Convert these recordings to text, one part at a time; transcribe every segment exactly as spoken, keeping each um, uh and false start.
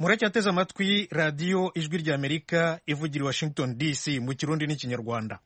muracyateze amatwi radiyo ijwi ry'Amerika ivugira i Washington D C mu kirundi n'ikinyarwanda.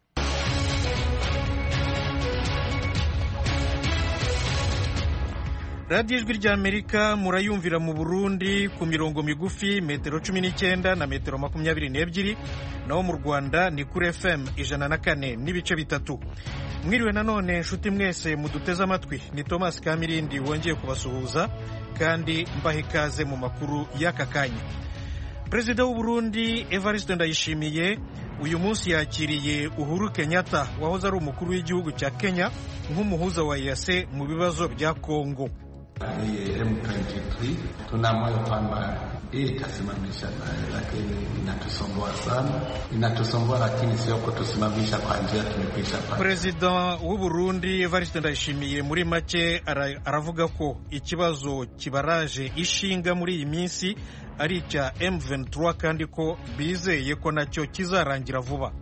radiyo ijwi ry'Amerika murayumvira mu Burundi ku mirongo migufi metero cumi n'icyenda na metero makumyabiri n'ebyiri, naho mu Rwanda ni kuri F M ijana na kane n'ibice bitatu. Mwiriwe nanone nshuti mwese muduteze amatwi, ni Thomas Kamirindi wongeye kubasuhuza kandi mbaha ikaze mu makuru y'aka kanya. Perezida w'u Burundi Evariste Ndayishimiye uyu munsi yakiriye Uhuru Kenyatta wahoze ari umukuru w'igihugu cya Kenya nk'umuhuza wa E A C mu bibazo bya Kongo. M ishirini na tatu tuna moyo kwamba itasimamisha, lakini inatusumbua sana, inatusumbua lakini sio kutusimamisha kwa njia tumekwisha pale. Perezida w'u Burundi Evariste Ndayishimiye muri make aravuga ko ikibazo kibaraje ishinga muri iyi minsi ari icya M ishirini kandi ko bizeye ko nacyo kizarangira vuba.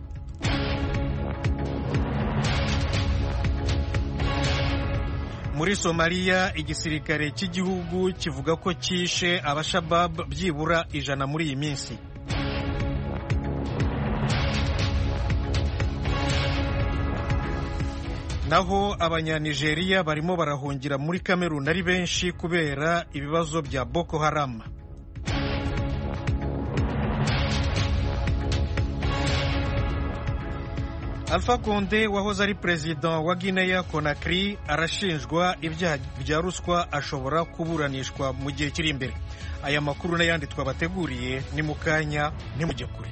Muri Somalia igisirikare cy'igihugu kivuga ko cyishe abashabab byibura ijana muri iyi minsi. Naho abanyanigeria barimo barahungira muri Cameroon ari benshi kubera ibibazo bya Boko Haram. Alpha Conde wahoze ari perezida wa Guinea Conakry arashinjwa ibyaha bya ruswa, ashobora kuburanishwa mu gihe kiri imbere. Aya makuru n'ayandi twabateguriye ni mu kanya, ntimujye kure.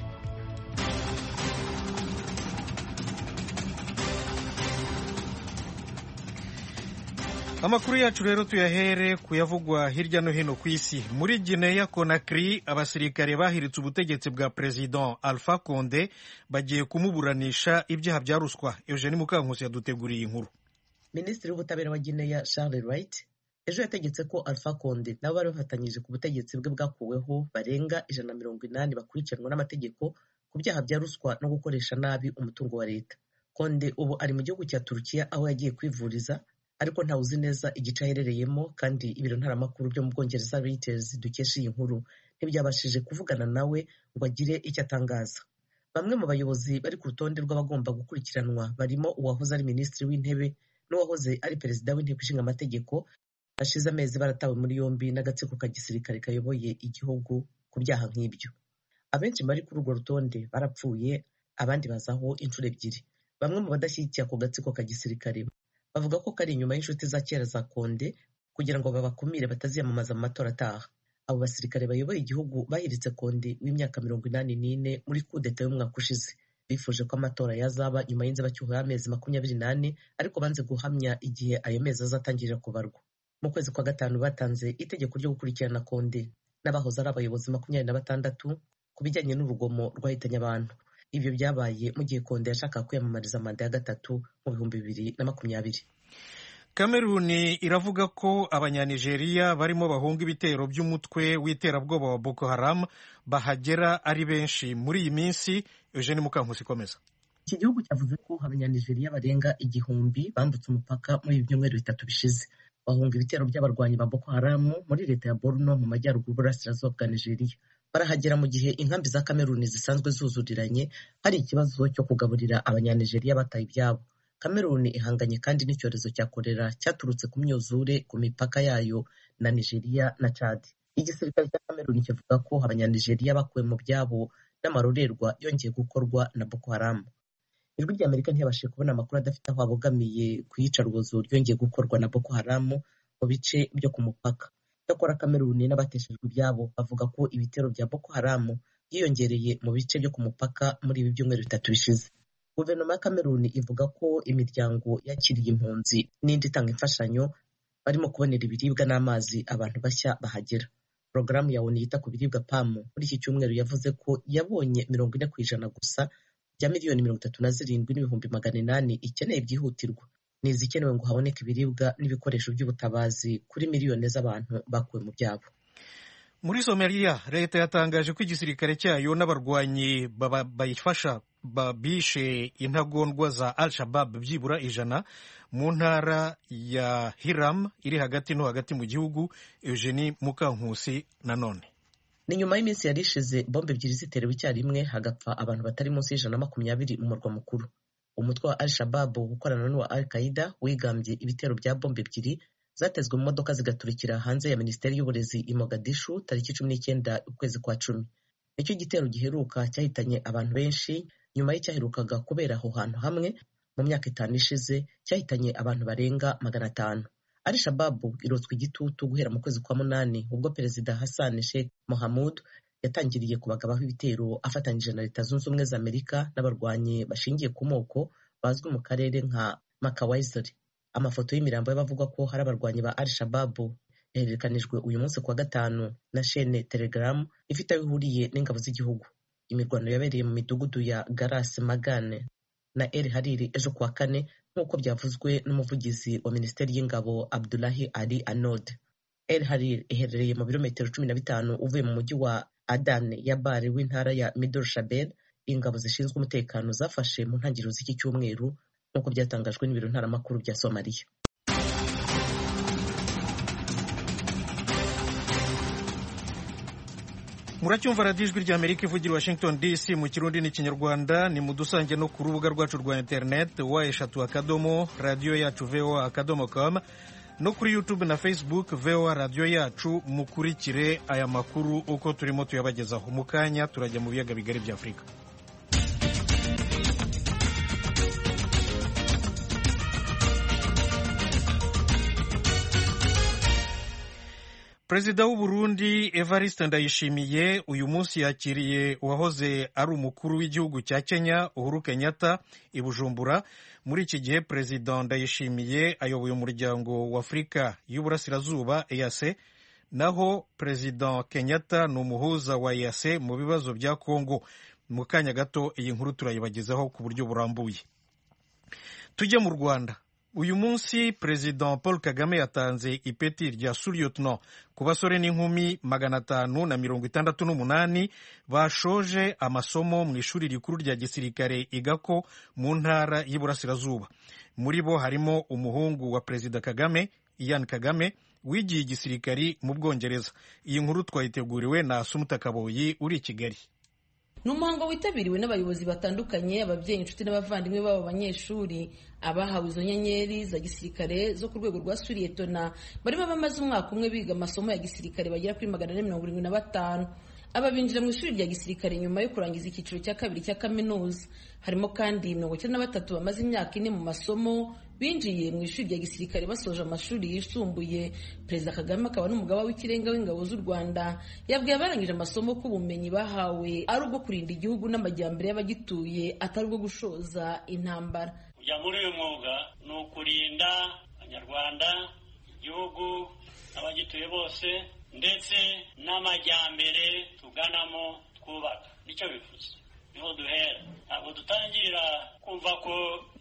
Amakuru yacu rero tuyahere kuyavugwa hirya no hino ku isi. Muri Guinea Conakry abasirikare bahiritse ubutegetsi bwa President Alpha Conde bagiye kumuburanisha ibyaha bya ruswa. Eugenie Mukankusi yaduteguriye inkuru. Minisitiri w'ubutabera wa Guinea Charles Wright ejo yategetse ko Alpha Conde nabo bari bafatanyije ku butegetsi bwe bwakuweho barenga ijana na mirongo inani bakurikiranwa n'amategeko ku byaha bya ruswa no gukoresha nabi umutungo wa leta. Conde ubu ari mu gihugu cya Turukiya aho yagiye kwivuriza, ariko ntawe uzi neza igice aherereyemo, kandi ibiro ntaramakuru byo mu Bwongereza Reuters dukesha iyi nkuru ntibyabashije kuvugana nawe ngo agire icyo atangaza. Bamwe mu bayobozi bari ku rutonde rw'abagomba gukurikiranwa barimo uwahoze ari minisitiri w'intebe n'uwahoze ari perezida w'inteko ishinga amategeko, hashize amezi baratawe muri yombi n'agatsiko ka gisirikare kayoboye igihugu ku byaha nk'ibyo. Abenshi bari kuri urwo rutonde barapfuye, abandi bazaho inshuro ebyiri. Bamwe mu badashyigikiye ako gatsiko ka gisirikare bavuga ko kari inyuma y'inshuti za kera za Conde kugira ngo babakumire bataziyamamaza mu matora ataha. Abo basirikare bayoboye igihugu bahiritse Conde w'imyaka mirongo inani n'ine muri kudeta y'umwaka ushize. Bifuje ko amatora yazaba nyuma y'inzibacyuho y'amezi makumyabiri n'ane, ariko banze guhamya igihe ayo mezi azatangirira kubarwa. Mu kwezi kwa gatanu batanze itegeko ryo gukurikirana Conde n'abahoze ari abayobozi makumyabiri na batandatu ku bijyanye n'urugomo rwahitanye abantu. Ibyo byabaye mu gihe Conde yashaka kwiyamamariza manda ya gatatu mu bihumbi bibiri na makumyabiri. Cameroon iravuga ko abanyanigeria barimo bahunga ibitero by'umutwe w'iterabwoba wa Boko Haram bahagera ari benshi muri iyi minsi. Eugenie Mukankusi komeza. Iki gihugu cyavuze ko abanyanigeria barenga igihumbi bambutse umupaka muri ibi byumweru bitatu bishize, bahunga ibitero by'abarwanyi ba Boko Haram muri leta ya Borno mu majyaruguru burasirazuba bwa Nigeria. Barahagera mu gihe inkambi za Cameroon zisanzwe zuzuriranye, hari ikibazo cyo kugaburira abanyanigeria bataye ibyabo. Cameroon ihanganye kandi n'icyorezo cya kolera cyaturutse ku myuzure ku mipaka yayo na Nigeria na Chad. Igisirikare cya Cameroon kivuga ko abanyanigeria bakuwe mu byabo n'amarorerwa yongeye gukorwa na Boko Haram. Ijwi ry'Amerika ntiyabashije kubona amakuru adafite aho abogamiye ku iyicarubozo ryongeye gukorwa na Boko Haram mu bice byo ku mupaka. Cyakora Cameroon n'abateshejwe ibyabo bavuga ko ibitero bya Boko Haram byiyongereye mu bice byo ku mupaka muri ibi byumweru bitatu bishize. Guverinoma ya Cameroon ivuga ko imiryango yakiriye impunzi n'indi itanga imfashanyo barimo kubonera ibiribwa n'amazi abantu bashya bahagera. Porogaramu ya O N U yita ku biribwa P A M muri iki cyumweru yavuze ko yabonye mirongo ine ku ijana gusa bya miliyoni mirongo itatu na zirindwi n'ibihumbi magana inani ikeneye byihutirwa, ni izikenewe ngo haboneke ibiribwa n'ibikoresho by'ubutabazi kuri miliyoni z'abantu bakuwe mu byabo. Muri Somalia leta yatangaje ko igisirikare cyayo n'abarwanyi bayifasha babishe intagondwa za Al-Shabaab byibura ijana mu ntara ya Hiram iri hagati no hagati mu gihugu. Eugenie Mukankusi nanone. ni nyuma y'iminsi yari ishize bombe ebyiri ziterewe icyarimwe hagapfa abantu batari munsi y'ijana na makumyabiri mu murwa mukuru. Umutwe wa Al-Shabaab ukorana n'uwa Al-Qaida wigambye ibitero bya bombe ebyiri zatezwe mu modoka zigaturikira hanze ya Minisiteri y'Uburezi i Mogadishu tariki cumi n'icyenda ukwezi kwa cumi. Nicyo gitero giheruka cyahitanye abantu benshi nyuma y'icyaherukaga kubera aho hantu hamwe mu myaka itanu ishize cyahitanye abantu barenga magana atanu. Al-Shabaab irotswe igitutu guhera mu kwezi kwa munani ubwo Perezida Hassan Sheikh Mohamud yatangiriye kubagabaho ibitero afatanyije na Leta Zunze Ubumwe za Amerika n'abarwanyi bashingiye ku moko bazwi mu karere nka Makawizri. Amafoto y'imirambo y'abavugwa ko hari abarwanyi ba Al-Shabaab yahererekanijwe uyu munsi kuwa gatanu na shene Telegram ifite aho ihuriye n'ingabo z'igihugu. Imirwano yabereye mu midugudu ya Garas Magane na El Hariri ejo kuwa kane nk'uko byavuzwe n'umuvugizi wa Minisiteri y'Ingabo Abdullahi Ali Anod. El Hariri iherereye mu birometero cumi na bitanu uvuye mu mujyi wa Adan Yabari w'intara ya Middle Shabelle. Ingabo zishinzwe umutekano zafashe mu ntangiriro z'iki cyumweru nk'uko byatangajwe n'ibiro ntaramakuru bya Somalia. Muracyumva radiyo ijwi ry'Amerika ivugira Washington D C mu Kirundi n'Ikinyarwanda. Ni mudusange no ku rubuga rwacu rwa internet wa eshatu akadomo radiyo yacu voa akadomo com no kuri YouTube na Facebook voa radiyo yacu. Mukurikire aya makuru uko turimo tuyabagezaho. Mu kanya turajya mu biyaga bigari bya Afurika. Perezida w'u Burundi Evariste Ndayishimiye uyu munsi yakiriye uwahoze ari umukuru w'igihugu cya Kenya Uhuru Kenyatta i Bujumbura. Muri iki gihe Perezida Ndayishimiye ayoboye umuryango wa Afurika y'Uburasirazuba E A C, naho Perezida Kenyatta ni umuhuza wa E A C mu bibazo bya Kongo. Mu kanya gato iyi nkuru turayibagezaho ku buryo burambuye. Tujye mu Rwanda. Uyu munsi Perezida Paul Kagame yatanze ipeti rya Sous-Lieutenant ku basore n'inkumi magana atanu na mirongo itandatu n'umunani bashoje amasomo mu ishuri rikuru rya gisirikare igako mu ntara y'Iburasirazuba. Muri bo harimo umuhungu wa Perezida Kagame, Ian Kagame, wigiye igisirikari mu Bwongereza. Iyi nkuru twayiteguriwe na Asumuta Kaboyi uri i Kigali. Ni umuhango witabiriwe n'abayobozi batandukanye, ababyeyi, inshuti n'abavandimwe b'abo banyeshuri. Abahawe izo nyenyeri za gisirikare zo ku rwego rwa Sous-Lieutenant barimo bamaze umwaka umwe biga amasomo ya gisirikare bagera kuri magana ane mirongo irindwi na batanu. Aba binjira mu ishuri rya gisirikare nyuma yo kurangiza icyiciro cya kabiri cya kaminuza. Harimo kandi mirongo icyenda na batatu bamaze imyaka ine mu masomo binjiye mu ishuri rya gisirikare basoje amashuri yisumbuye. Perezida Kagame akaba n'umugaba w'ikirenga w'ingabo z'u Rwanda yabwiye abarangije amasomo ko ubumenyi bahawe ari ubwo kurinda igihugu n'amajyambere y'abagituye, atari ubwo gushoza intambara. Kujya muri uyu mwuga ni ukurinda abanyarwanda, igihugu, abagituye bose ndetse n'amajyambere tuganamo twubaka. Nicyo bivuze, niho duhera. Ntabwo dutangirira kumva ko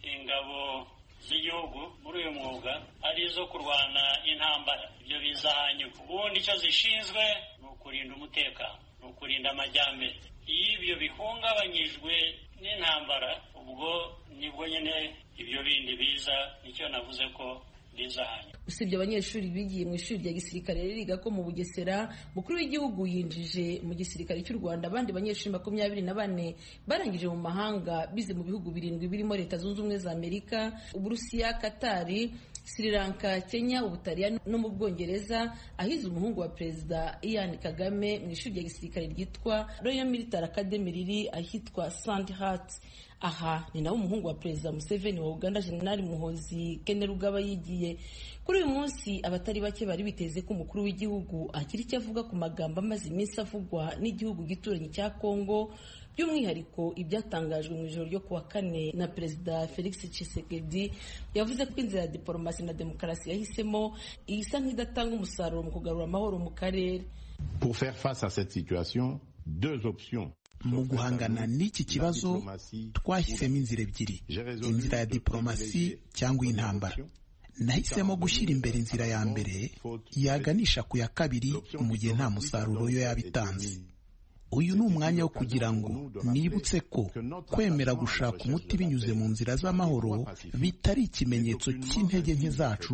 ingabo z'igihugu muri uyu mwuga ari izo kurwana intambara. Ibyo biza hanyuma. Ubundi icyo zishinzwe ni ukurinda umutekano, ni ukurinda amajyambere. Iyo ibyo bihungabanyijwe n'intambara, ubwo nibwo nyine ibyo bindi biza. Nicyo navuze ko biza hanyuma. Usibye abanyeshuri bigiye mu ishuri rya gisirikare riga ko mu Bugesera, mukuru w'igihugu yinjije mu gisirikare cy'u Rwanda abandi banyeshuri makumyabiri na bane barangije mu mahanga bize mu bihugu birindwi birimo Leta Zunze Ubumwe za Amerika, Uburusiya, Katari, Sri Lanka, Kenya, Ubutaliyani no mu Bwongereza. Ahize umuhungu wa Perezida Ian Kagame mu ishuri rya gisirikare ryitwa Royal Military Academy riri ahitwa Sandhurst. Aha ni nawe umuhungu wa Perezida Museveni wa Uganda General Muhoozi Kainerugaba yigiye. Kuri uyu munsi abatari bake bari biteze ko umukuru w'igihugu akiri icyo avuga ku magambo amaze iminsi avugwa n'igihugu gituranye cya Kongo, by'umwihariko ibyatangajwe mu ijoro ryo kuwa kane na Perezida Felix Tshisekedi. Yavuze ko inzira ya diplomasi na demokarasi yahisemo isa nk'idatanga umusaruro mu kugarura amahoro mu karere. Pour faire face à cette situation, deux options. Mu guhangana n'iki kibazo twahisemo inzira ebyiri, inzira ya diplomasi cyangwa intambara. Nahisemo gushyira imbere inzira ya mbere yaganisha ku ya kabiri mu gihe nta musaruro yo yabitanze. Uyu ni umwanya wo kugira ngo nibutse ko kwemera gushaka umuti binyuze mu nzira z'amahoro bitari ikimenyetso cy'intege nke zacu,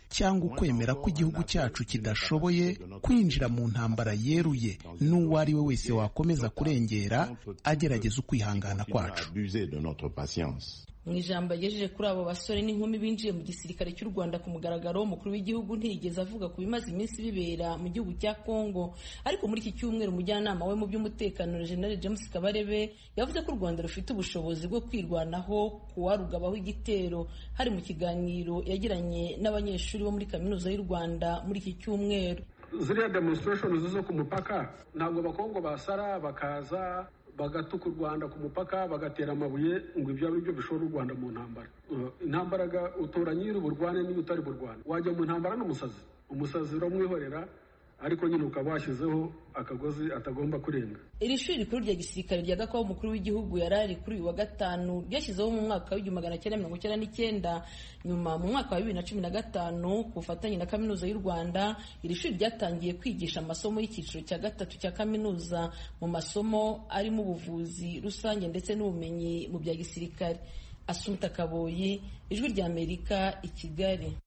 cyangwa ukwemera ko igihugu cyacu kidashoboye kwinjira mu ntambara yeruye n'uwo ari we wese wakomeza kurengera agerageza ukwihangana kwacu. mu ijambo yagejeje kuri abo basore n'inkumi binjiye mu gisirikare cy'u Rwanda ku mugaragaro, umukuru w'igihugu ntiyigeze avuga ku bimaze iminsi bibera mu gihugu cya Kongo. Ariko muri iki cyumweru umujyanama we mu by'umutekano General James Kabarebe yavuze ko u Rwanda rufite ubushobozi bwo kwirwanaho kuwarugabaho igitero. Hari mu kiganiro yagiranye n'abanyeshuri bo muri kaminuza y'u Rwanda muri iki cyumweru. Ziriya demonstration zo ku mupaka ntabwo abakongo basara bakaza bagatuka u Rwanda ku mupaka bagatera amabuye ngo ibyo ari byo bishora u Rwanda mu ntambara. Intambaraga utora nyiri burwane niyo utari burwana. Wajya mu ntambara n'umusazi, umusazi uramwihorera ariko nyine ukaba washyizeho akagozi atagomba kurenga. Iri shuri rikuru rya gisirikare rya Gakwavu umukuru w'igihugu yarari kuri uyu wa gatanu ryashyizeho mu mwaka w'igihumbi magana cyenda mirongo icyenda n'icyenda. Nyuma mu mwaka wa bibiri na cumi na gatanu ku bufatanye na kaminuza y'u Rwanda, iri shuri ryatangiye kwigisha amasomo y'icyiciro cya gatatu cya kaminuza mu masomo arimo ubuvuzi rusange ndetse n'ubumenyi mu bya gisirikare. Asumta Kaboyi, Ijwi rya Amerika, i Kigali.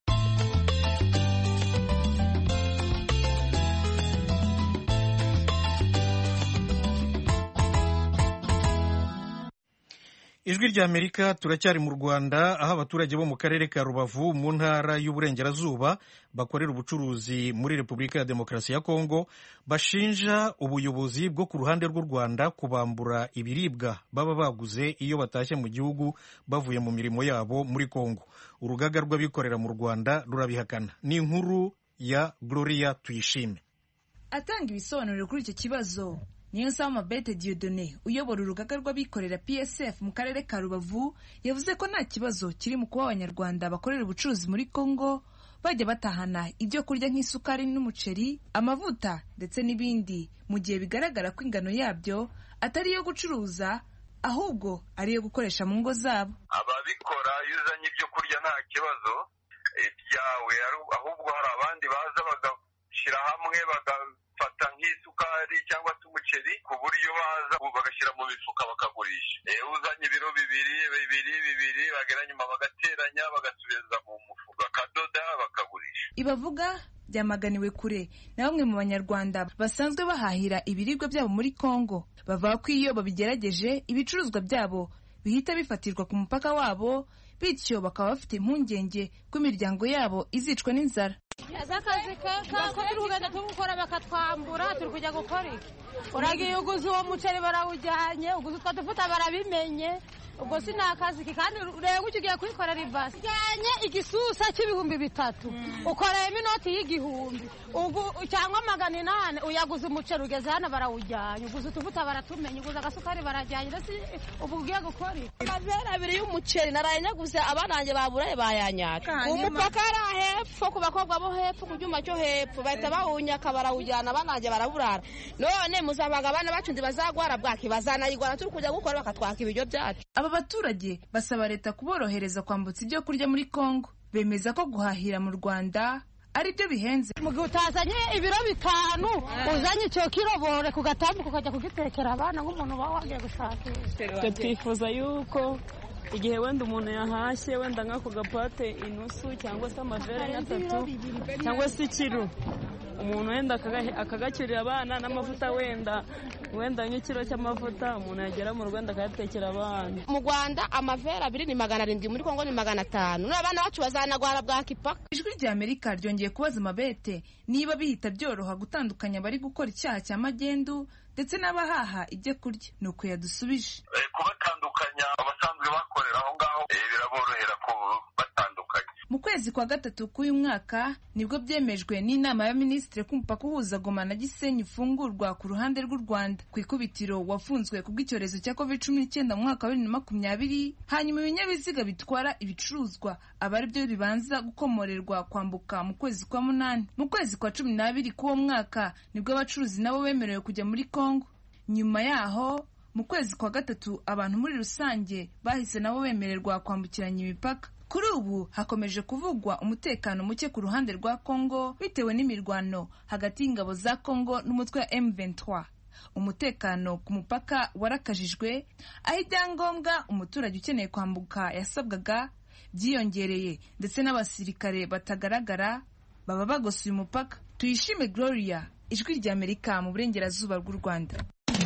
Ijwi rya Amerika, turacyari mu Rwanda aho abaturage bo mu karere ka Rubavu mu ntara y'Uburengerazuba bakorera ubucuruzi muri Repubulika ya Demokarasi ya Kongo bashinja ubuyobozi bwo ku ruhande rw'u Rwanda kubambura ibiribwa baba baguze iyo batashye mu gihugu bavuye mu mirimo yabo muri Kongo. Urugaga rw'abikorera mu Rwanda rurabihakana. Ni inkuru ya Gloria Tuyishime. Atanga ibisobanuro kuri icyo kibazo, Niyonsaba Mabete Dieudonné uyobora urugaga rw'abikorera P S F mu karere ka Rubavu yavuze ko nta kibazo kiri mu kuba abanyarwanda bakorera ubucuruzi muri Kongo bajya batahana ibyo kurya nk'isukari n'umuceri, amavuta ndetse n'ibindi, mu gihe bigaragara ko ingano yabyo atari iyo gucuruza ahubwo ari iyo gukoresha mu ngo zabo. Ababikora iyo uzanye ibyo kurya nta kibazo byawe, ahubwo hari abandi baza bagashyira hamwe bagafata nk'isukari cyangwa se umuceri ku buryo baza bagashyira mu mifuka bakagurisha. Uzanye ibiro bibiri bibiri bibiri bagera nyuma bagateranya bagasubiza mu mufuka bakadoda bakagurisha. Ibavuga byamaganiwe kure na bamwe mu banyarwanda basanzwe bahahira ibiribwa byabo muri Kongo. Bavuga ko iyo babigerageje ibicuruzwa byabo bihita bifatirwa ku mupaka wabo, bityo bakaba bafite impungenge ko imiryango yabo izicwa n'inzara. Akazi kako turi kugenda tugukora bakatwambura, turi kujya gukora iki? Uragiye uguze uwo muceri barawujyanye, uguze utwo dufuta barabimenye, ubwo si nakazi ki kandi ureba uko ugiye kwikorera ibasi. Jyanye igisusa cy'ibihumbi bitatu, ukoreyemo inoti y'igihumbi, cyangwa magana inani, uyaguze umuceri ugeze hano barawujyanye, uguze utuvuta baratumenye, uguze agasukari barajyanye, ndetse ubu ugiye gukora iki? Amavera abiri y'umuceri naraye nyaguze abanange baburaye bayanyaka. Umupaka ari hepfo ku bakobwa bo hepfo ku cyuma cyo hepfo bahita bawunyaka barawujyana abanange baraburara. None muzabaga abana bacu ndi bazagwara bwaki bazanayigwana turi kujya gukora bakatwaka ibiryo byacu. Aba baturage basaba leta kuborohereza kwambutsa ibyo kurya muri Kongo. Bemeza ko guhahira mu Rwanda ari byo bihenze. Mu gihe utazanye ibiro bitanu uzanye icyo kirobore ku gatambuka ukajya kugitekera abana nk'umuntu uba wagiye gushakisha. Twifuza yuko igihe wenda umuntu yahashye wenda nk'ako gapate inusu cyangwa se amavere nk'atatu cyangwa se ikiro, umuntu wenda akagacyurira abana n'amavuta, wenda wenda nk'ikiro cy'amavuta umuntu yagera mu Rwanda akayatekera abana. Mu Rwanda amavera abiri ni magana arindwi, muri Kongo ni magana atanu. N'abana bacu bazanagwara bwaki paka. Ijwi rya Amerika ryongeye kubaza Mabete niba bihita byoroha gutandukanya bari gukora icyaha cya magendu ndetse n'abahaha ibyo kurya. Nuko yadusubije, kubatandukanya abasanzwe bakorera aho ngaho biraborohera ko batandukanye. Mu kwezi kwa gatatu k'uyu mwaka nibwo byemejwe n'inama y'abaminisitiri ko umupaka uhuza Goma na Gisenyi ufungurwa ku ruhande rw'u Rwanda. Ku ikubitiro wafunzwe kubw'icyorezo cya covid cumi n'icyenda mu mwaka wa bibiri na makumyabiri, hanyuma ibinyabiziga bitwara ibicuruzwa aba ari byo bibanza gukomorerwa kwambuka mu kwezi kwa munani. Mu kwezi kwa cumi n'abiri k'uwo mwaka nibwo abacuruzi nabo bemerewe kujya muri Kongo. Nyuma yaho mu kwezi kwa gatatu abantu muri rusange bahise nabo bemererwa kwambukiranya imipaka. Kuri ubu hakomeje kuvugwa umutekano muke ku ruhande rwa Kongo bitewe n'imirwano hagati y'ingabo za Kongo n'umutwe wa M vingt-trois. Umutekano ku mupaka warakajijwe, aho ibyangombwa umuturage ukeneye kwambuka yasabwaga byiyongereye ndetse n'abasirikare batagaragara baba bagosuye umupaka. Tuyishime Gloria, Ijwi ry'Amerika mu burengerazuba bw'u Rwanda.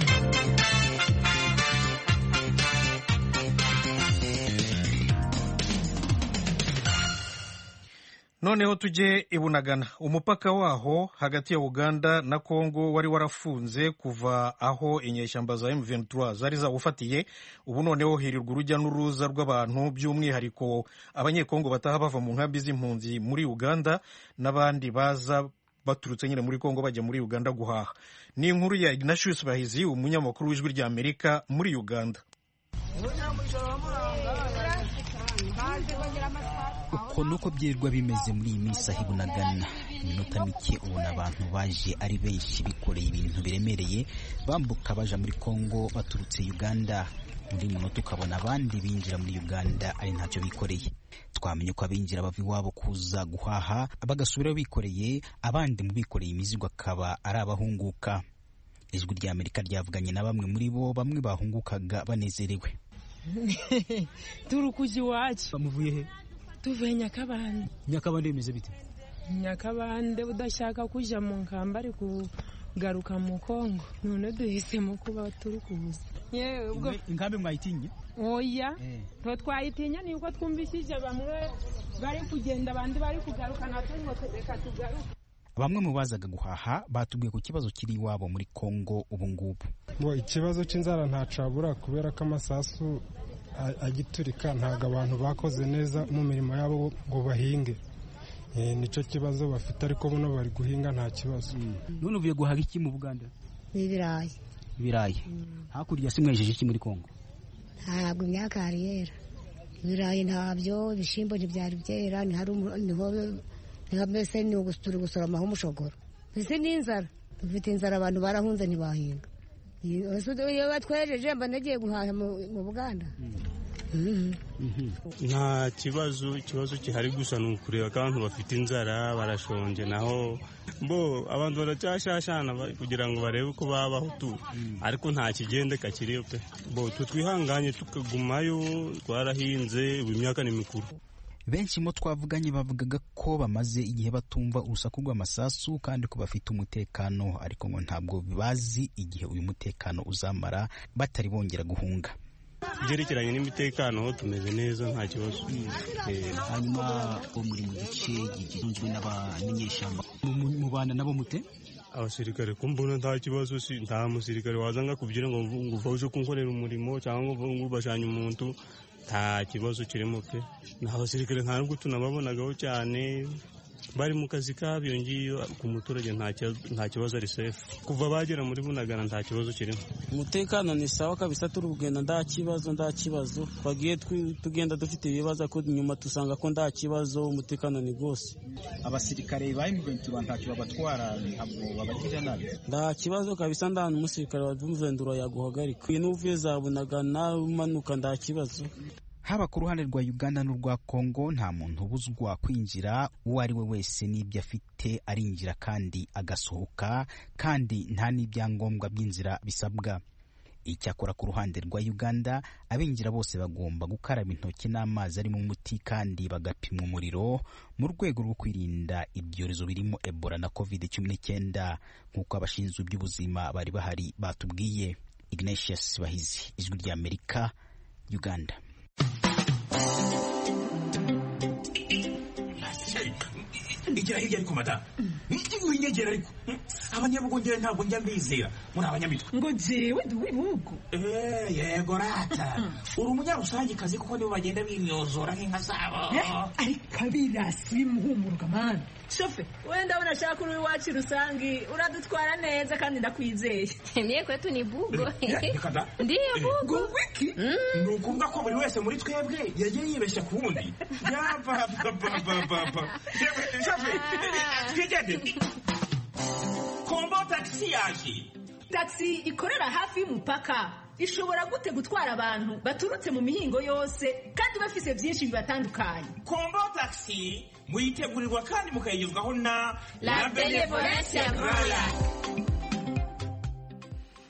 Noneho tujye i Bunagana. Umupaka waho hagati ya Uganda na Kongo wari warafunze kuva aho inyeshyamba za M vingt-trois zari zawufatiye. Ubu noneho hirirwa urujya n'uruza rw'abantu, by'umwihariko abanyekongo bataha bava mu nkambi z'impunzi muri Uganda n'abandi baza baturutse nyine muri Kongo bajya muri Uganda guhaha. Ni inkuru ya Ignatius Bahizi, umunyamakuru w'Ijwi ry'Amerika muri Uganda. Uko nuko byirirwa bimeze muri iyi minsi aho i Bunagana. Iminota mike ubona abantu baje ari benshi bikoreye ibintu biremereye bambuka baja muri Kongo baturutse Uganda. Muri munota ukabona abandi binjira muri Uganda ari ntacyo bikoreye. Twamenye ko abinjira bava iwabo kuza guhaha bagasubirayo bikoreye, abandi mu bikoreye imizigo akaba ari abahunguka. Ijwi ry'Amerika ryavuganye na bamwe muri bo, bamwe bahungukaga banezerewe. Turukuji wacu bamuvuye he? Tuvuye Nyakabande. Nyakabande imeze bite? Nyakabande udashaka kuja mu nkamba ari kugaruka mu Kongo, none duhisemo kuba turi kuza. Yewe ubwo inkambi mwayitinye? Oya to twayitinya ni uko twumvishije bamwe bari kugenda abandi bari kugaruka, natwe ngo reka tugaruke. Bamwe mu bazaga guhaha batubwiye ku kibazo kiri iwabo muri Kongo ubu ngubu. Ngo ikibazo cy'inzara ntacabura kubera ko amasasu agiturika, ntago abantu bakoze neza mu mirimo yabo ngo bahinge. E, nico kibazo bafite, ariko buno bari guhinga nta kibazo. None uvuye guhaga iki mu Buganda? Ibirayi. Ibirayi. Hakurya simwejeje iki muri Kongo? Ntabwo imyaka yari yera. Ibirayi ntabyo, ibishimbo ntibyari byera, ni hari niho mbese ni ugusura gusoroma aho umushogoro. Mbese ni inzara, dufite inzara, abantu barahunze ntibahinga. Iyo batwejeje mba nagiye guhaha mu Buganda. Nta kibazo, ikibazo kihari gusa ni ukureba ko abantu bafite inzara barashonje, naho bo abantu baracyashashana kugira ngo barebe uko babaho tu, ariko nta kigendeka kiriyo pe. Bo tutwihanganye tukagumayo, twarahinze, imyaka ni mikuru. Benshi mo twavuganye bavugaga ko bamaze igihe batumva urusaku rw'amasasu kandi ko bafite umutekano, ariko ngo ntabwo bazi igihe uyu mutekano uzamara batari bongera guhunga. Byerekeranye n'imitekano ho tumeze neza, nta kibazo. Hanyuma bo muri mu gice gigizwe n'abanyeshyamba mu bana nabo mute? Abasirikare kumbona nta kibazo, si nta musirikare wazanga kubyira ngo nguvaje kunkorera umurimo cyangwa ngo bashanye umuntu, nta kibazo kirimo pe. Nta basirikare nta nubwo tunababonagaho cyane, bari mu kazi kabyo ngiyo, ku muturage nta kibazo, ari safe. Kuva bagera muri Bunagana nta kibazo kirimo. Umutekano ni sawa kabisa, turi kugenda nta kibazo, nta kibazo. Twagiye tugenda dufite ibibazo ko nyuma tusanga ko nta kibazo, umutekano ni gose. Abasirikare ba M vingt-trois ntacyo babatwara, ntabwo babagirira nabi? Nta kibazo kabisa, nta n'umusirikare wa M vingt-trois yaguhagarika. N'uvuye za Bunagana umanuka nta kibazo. Haba ku ruhande rwa Uganda n'urwa Kongo nta muntu ubuzwa kwinjira, uwo ari we wese n'ibyo afite arinjira kandi agasohoka, kandi nta n'ibyangombwa by'inzira bisabwa. Icyakora ku ruhande rwa Uganda abinjira bose bagomba gukaraba intoki n'amazi arimo umuti kandi bagapimwa umuriro mu rwego rwo kwirinda ibyorezo birimo Ebola na covid cumi n'icyenda, nk'uko abashinzwe iby'ubuzima bari bahari batubwiye. Ignatius Bahizi, Ijwi ry'Amerika, Uganda. Igira hirya ariko madamu, winyegera ariko abanyabugongera ntabwo njya mbizera, muri abanyamitwe ngo jewe ndi uw'ibihugu. Eh, yego rata, uri umunyarusange kazi kuko nibo bagenda bimyozora nk'inka zabo. Ariko abirasi bimuhumurwa mani. Shofe, wenda unashaka uri iwacu rusangi, uradutwara neza kandi ndakwizeye. Mie kwetu ni bugo. Ndiyo bugo. Wiki? Ni ukuvuga ko buri wese muri twebwe yagiye yibeshya ku wundi. Yapapapapapa. Shofe, twigende. Kombo taxi yaje. Taxi ikorera hafi y'umupaka. Ishobora gute gutwara abantu baturutse mu mihingo yose kandi bafise byinshi bibatandukanye. Kombo taxi muyitegurirwa kandi mukayigezwaho na La Benevolencia Royal.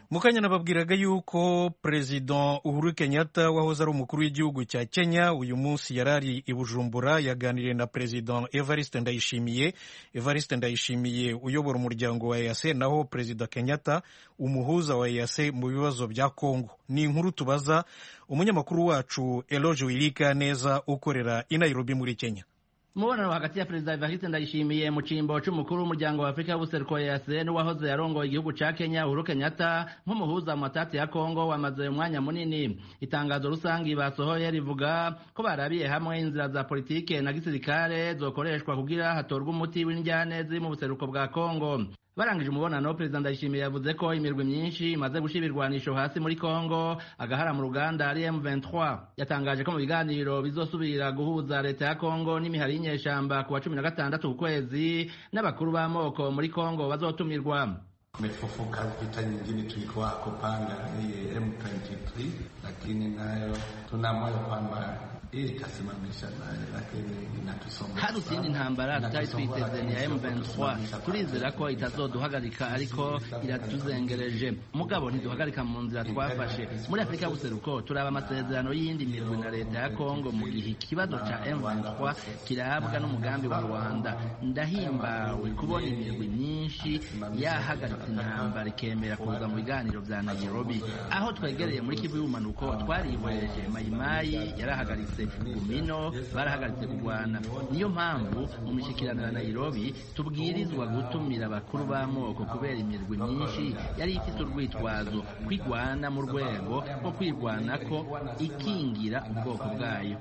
mukanya nababwiraga yuko Perezida Uhuru Kenyatta wahoze ari umukuru w'igihugu cya Kenya uyu munsi yarari i Bujumbura yaganiriye na Perezida Evariste Ndayishimiye Evariste Ndayishimiye uyobora umuryango wa E A C naho Perezida Kenyatta umuhuza wa E A C mu bibazo bya Kongo. Ni inkuru tubaza umunyamakuru wacu Eloge Wirika neza ukorera i Nairobi muri Kenya. Mubonano hagati ya Perezida Evariste Ndayishimiye mu cimbo c'umukuru w'umuryango wa Afrika y'ubuseruko E A C n'uwahoze yarongoye igihugu ca Kenya Uhuru Kenyatta nk'umuhuza mu matati ya Kongo wamaze umwanya munini. Itangazo rusangi basohoye rivuga ko barabiye hamwe inzira za politike na gisirikare zokoreshwa kugira hatorwe umuti w'indyane ziri mu buseruko bwa Kongo. Barangije umubonano Perezida Ndayishimiye yavuze ko imirwi myinshi imaze gushira ibirwanisho hasi muri Kongo agahara mu Ruganda ari M vingt-trois. Yatangaje ko mu biganiro bizosubira guhuza leta ya Kongo n'imihari y'inyeshamba ku wa cumi na gatandatu ukwezi n'abakuru b'amoko muri Kongo bazotumirwa. Tumefufuka vita nyingine tulikuwa kupanga ni M twenty-three, lakini nayo tuna moyo kwamba itasimamisha nayo, lakini inatusonga. Harusi y'indi ntambara tutari twiteze ni ya M vingt-trois. Turizera ko itazoduhagarika ariko iratuzengereje. Mugabo ntiduhagarika mu nzira twafashe. Muri Afrika y'ubuseruko turaba amasezerano y'indi mirwi na leta ya Kongo mu gihe ikibazo ca M vingt-trois kirahabwa n'umugambi wa Rwanda. Ndahimbawe kubona imirwi myinshi yahagarika intambara ikemera kuza mu biganiro vya Nairobi. Aho twegereye muri Kivu y'umanuko twarihweje Mayimayi yarahagaritse Gumino barahagaritse kugwana. Niyo mpamvu mu mishikirano ya Nairobi tubwirizwa gutumira abakuru b'amoko kubera imirwi myinshi yari ifite urwitwazo kwigwana mu rwego rwo kwirwanako ikingira ubwoko bwayo.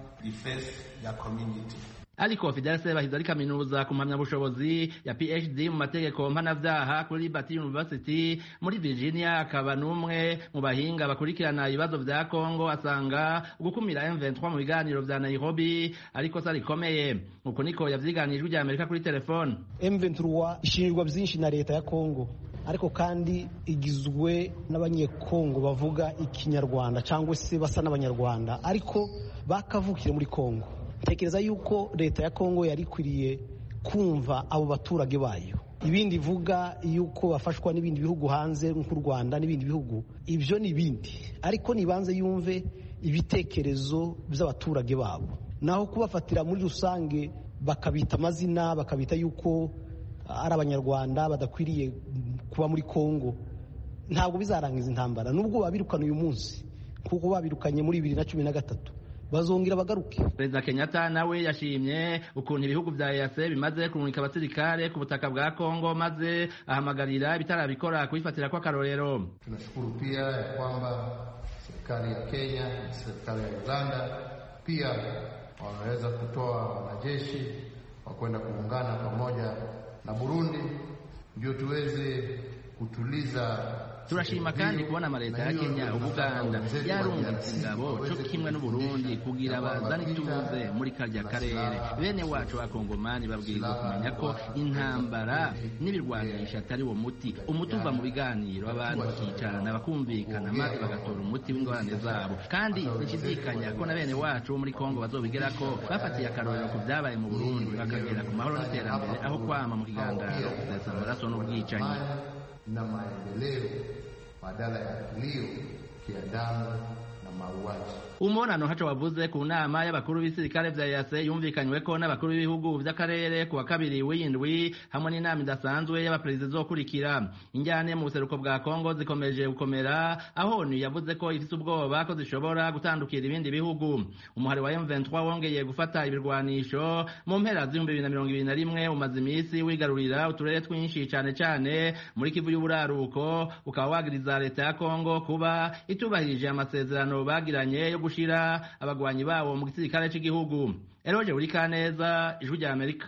Aliko Fidel Sebahizi ari kaminuza ku mpamyabushobozi ya P H D mu mategeko mpanavyaha kuri Liberty University muri Virginia, akaba n'umwe mu bahinga bakurikirana ibibazo vya Kongo, asanga gukumira M vingt-trois mu biganiro vya Nairobi ariko sari komeye. Uko niko yavyiganijwe rya Amerika kuri telefone. M vingt-trois ishinjwa byinshi na leta ya Kongo, ariko kandi igizwe n'abanyekongo bavuga ikinyarwanda cyangwa se basa n'abanyarwanda ariko bakavukire muri Kongo. Tekereza yuko leta ya Kongo yari kwiriye kumva abo baturage bayo. Ibindi vuga yuko bafashwa n'ibindi bihugu hanze nk'u Rwanda n'ibindi bihugu, ibyo ni bindi, ariko nibanze yumve ibitekerezo by'abaturage babo, naho kubafatira muri rusange bakabita amazina bakabita yuko ari abanyarwanda badakwiriye kuba muri Kongo, ntabwo bizarangiza intambara. Nubwo babirukana uyu munsi kuko babirukanye muri bibiri na cumi na gatatu bazongera bagaruke. Perezida Kenyatta nawe yashimye ukuntu ibihugu vya E A C bimaze kurungika abasirikare ku butaka bwa Kongo, maze ahamagarira bitarabikora kuifatira kwa karorero. Tunashukuru pia ya kwamba serikali ya Kenya na serikali ya Uganda pia wameweza kutoa wanajeshi wa kwenda kuungana pamoja na Burundi ndio tuweze kutuliza. Turashima kandi kubona amaleta ya Kenya, Uganda yarungitse ingabo cyo kimwe n'u Burundi kugira bazane ituze muri karya karere. Bene wacu bakongomani babwirizwa kumenya ko intambara n'ibirwanisha atari wo muti. Umuti uva mu biganiro, abantu bakicarana bakumvikana maze bagatora umuti w'ingorane zabo. Kandi nshidikanya ko na bene wacu muri Kongo bazobigera ko bafatiye akarorero ku byabaye mu Burundi bakagera ku mahoro n'iterambere aho kwama mu kigandaro kugeza amaraso n'ubwicanyi na maendeleo badala ya kilio kia damu na mauaji. Umonano hacho wavuze ku nama y'abakuru b'isirikare vya E A C yumvikanyweko n'abakuru b'ibihugu vy'akarere ku wa kabiri w'indwi hamwe n'inama idasanzwe y'abaperezida zokurikira. Injyane mu buseruko bwa Kongo zikomeje gukomera, aho ni yavuze ko ifite ubwoba ko zishobora gutandukira ibindi bihugu. Umuhari wa M vingt-trois wongeye gufata ibirwanisho mu mpera z'ibihumbi bibiri na mirongo ibiri na rimwe, umaze imisi wigarurira uturere twinshi cane cane muri Kivu y'uburaruko, ukaba wagiriza leta ya Kongo kuba itubahirije amasezerano bagiranye yo gushira abagwanyi babo mu gisirikare cy'igihugu. Eroje Wirika neza, Ijwi rya Amerika.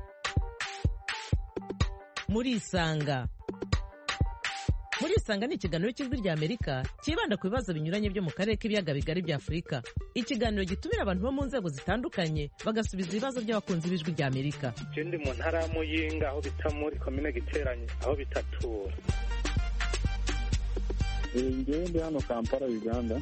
Muri Isanga. Muri Isanga ni ikiganiro cy'Ijwi rya Amerika kibanda ku bibazo binyuranye byo mu karere k'ibiyaga bigari bya Afurika. Ikiganiro gitumira abantu bo mu nzego zitandukanye bagasubiza ibibazo by'abakunzi b'Ijwi rya Amerika. Je ndi mu ntara ya Muyinga aho bita muri komine Giteranye aho bitatura. Ngende hano Kampala Uganda.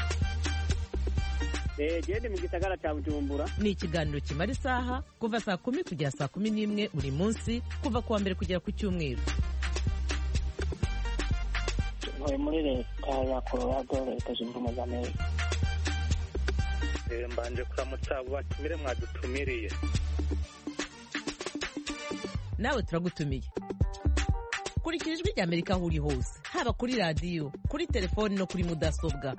Gende mu gisagara cya Bujumbura. Ni ikiganiro kimara isaha kuva saa kumi kugera saa kumi n'imwe buri munsi kuva kuwa mbere kugera ku cyumweru. ntuye muri leta ya Colorado, leta zunze ubumwe za Amerika. Mbanje kuramutsa abo batumire mwadutumiriye. Nawe turagutumiye. Kurikira ijwi rya Amerika aho uri hose, haba kuri radiyo, kuri telefoni no kuri mudasobwa.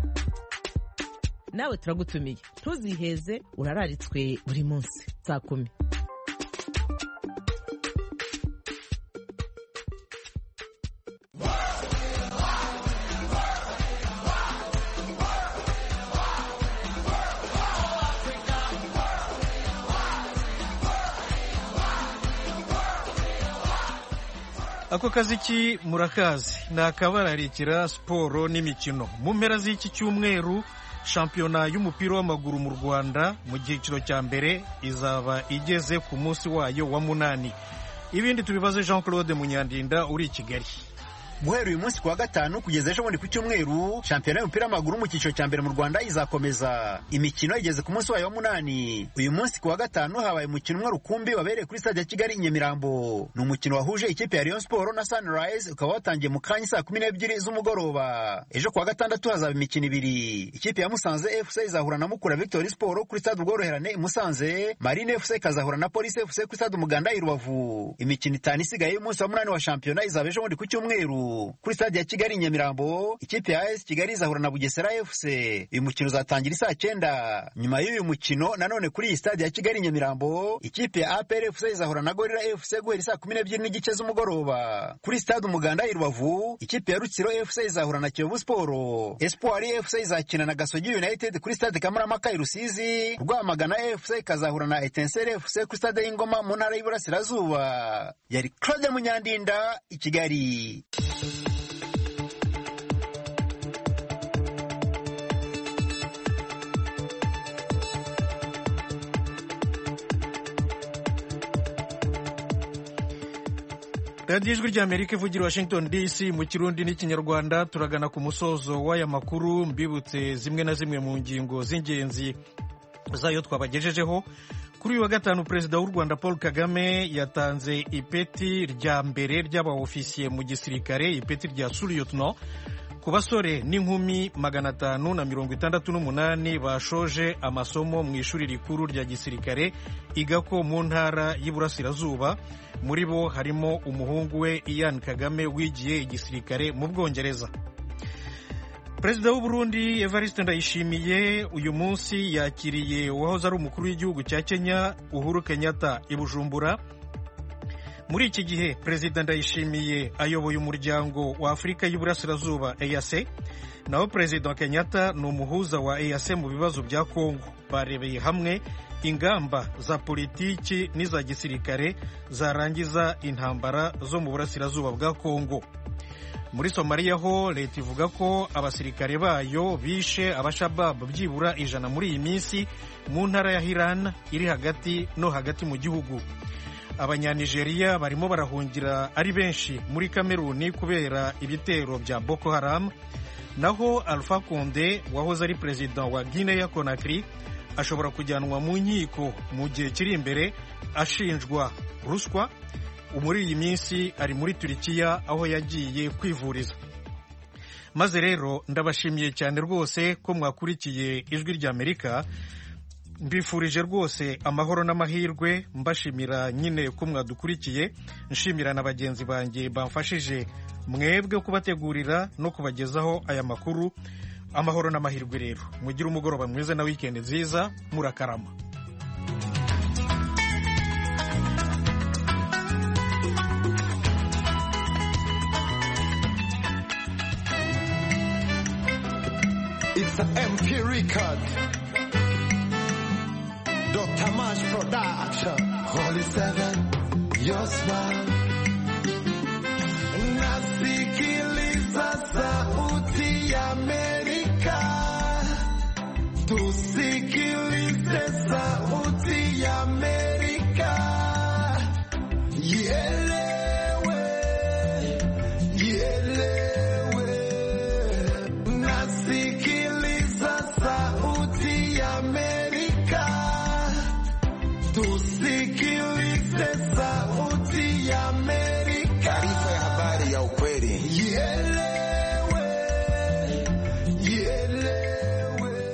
Nawe turagutumiye. Ntuziheze, urararitswe buri munsi saa kumi. Ako kaziki murakazi ni akabararikira siporo n'imikino. Mu mpera z'iki cyumweru shampiyona y'umupira w'amaguru mu Rwanda mu cyiciro cya mbere izaba igeze ku munsi wayo wa munani. Ibindi tubibaze Jean Claude Munyandinda uri i Kigali. Guhera uyu munsi kuwa gatanu kugeza ejo bundi ku cyumweru shampiyona y'umupira w'amaguru mu cyiciro cya mbere mu Rwanda izakomeza. Imikino igeze ku munsi wayo wa munani. Uyu munsi kuwa gatanu habaye umukino umwe rukumbi wabereye kuri stade ya Kigali i Nyamirambo. Ni umukino wahuje ikipe ya Rayon Sport na Sunrise ukaba watangiye mu kanya saa kumi n'ebyiri z'umugoroba. Ejo kuwa gatandatu hazaba imikino ibiri. Ikipe ya Musanze F C izahura na Mukura Victory Sport kuri stade Ubworoherane i Musanze. Marine F C ikazahura na Police F C kuri stade Umuganda i Rubavu. Imikino itanu isigaye y'umunsi wa munani wa shampiyona izaba ejo bundi ku cyumweru. Kuri stade ya Kigali Nyamirambo ikipe ya A S Kigali izahura na Bugesera F C. Uyu mukino uzatangira saa cyenda. Nyuma y'uyu mukino nanone kuri iyi stade ya Kigali Nyamirambo ikipe ya A P R F C izahura na Gorilla F C guhera saa kumi n'ebyiri n'igice z'umugoroba. Kuri stade Umuganda i Rubavu ikipe ya Rutsiro F C izahura na Kiyovu Sport. Espoir F C izakina na Gasogi United kuri stade Kamarampaka i Rusizi. Rwamagana F C ikazahura na Etincelle F C kuri stade y'Ingoma mu ntara y'Iburasirazuba. Yari Claude Munyandinda i Kigali. Radio Ijwi ry'Amerika ivugira Washington D C mu Kirundi n'Ikinyarwanda. Turagana ku musozo w'aya makuru, mbibutse zimwe na zimwe mu ngingo z'ingenzi zayo twabagejejeho. Kuri uyu wa gatanu Perezida w'u Rwanda Paul Kagame yatanze ipeti rya mbere ry'abaofisiye mu gisirikare, ipeti rya sous-lieutenant ku basore n'inkumi magana atanu na mirongo itandatu n'umunani bashoje amasomo mu ishuri rikuru rya gisirikare igako mu ntara y'Iburasirazuba. Muri bo harimo umuhungu we Ian Kagame wigiye igisirikare mu Bwongereza. Perezida w'u Burundi Evariste Ndayishimiye uyu munsi yakiriye uwahoze ari umukuru w'igihugu cya Kenya Uhuru Kenyatta i Bujumbura. Muri iki gihe Perezida Ndayishimiye ayoboye umuryango wa Afurika y'Iburasirazuba E A C, naho Perezida Kenyatta ni umuhuza wa E A C mu bibazo bya Kongo. Barebeye hamwe ingamba za politiki n'iza gisirikare zarangiza intambara zo mu burasirazuba bwa Kongo. Muri Somalia ho leta ivuga ko abasirikare bayo bishe abashabab byibura ijana muri iyi minsi mu ntara ya Hiran iri hagati no hagati mu gihugu. Abanyanigeria barimo barahungira ari benshi muri Kameruni kubera ibitero bya Boko Haram. Naho Alpha Conde wahoze ari perezida wa Guinea Conakry ashobora kujyanwa mu nkiko mu gihe kiri imbere ashinjwa ruswa. Muri iyi minsi ari muri Turikiya aho yagiye kwivuriza. Maze rero ndabashimiye cyane rwose ko mwakurikiye Ijwi ry'Amerika. Mbifurije rwose amahoro n'amahirwe, mbashimira nyine ko mwadukurikiye, nshimira na bagenzi banjye bamfashije mwebwe kubategurira no kubagezaho aya makuru. Amahoro n'amahirwe rero, mugire umugoroba mwiza na weekend nziza, murakarama. It's an M P record. Doctor Mash Production. Holy Seven, your smile. Nasikiliza sauti ya Amerika. Tusiki